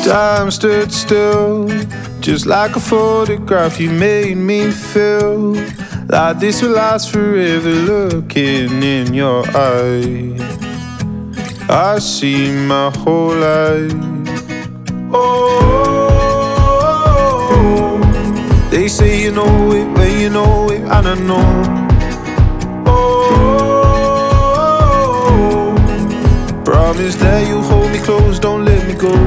Time stood still, just like a photograph. You made me feel like this will last forever. Looking in your eyes, I see my whole life. Oh, they say you know it when you know it, and I know. Oh, promise that you'll hold me close, don't let me go.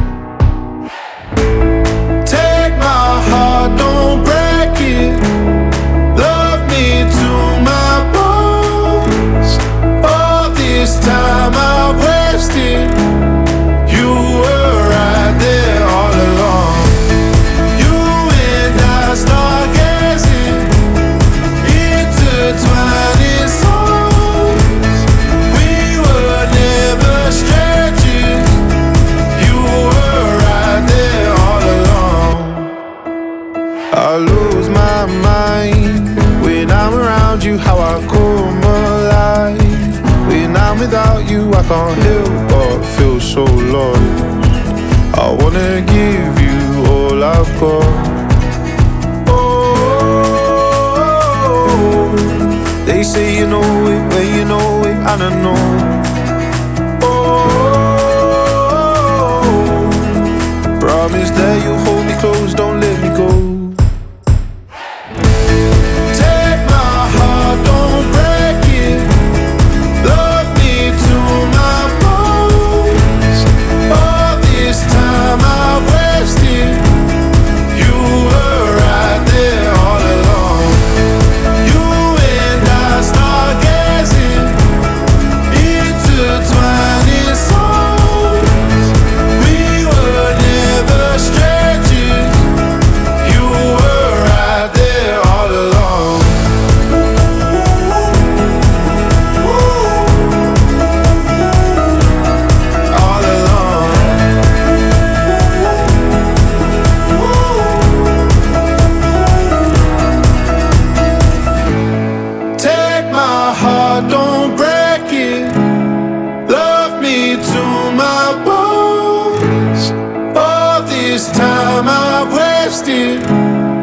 Don't break it. Love me to my bones. All this time I wasted. You were right there all along. You and I stargazing, intertwining souls. We were never strangers. You were right there all along. I lose my mind when I'm around you, how I come alive. When I'm without you, I can't help but feel so lost. I wanna give you all I've got. Oh, they say you know it when you know it, and I know. Oh, promise that you'll hold me close, don't let me go. Don't break it. Love me to my bones. All this time I wasted.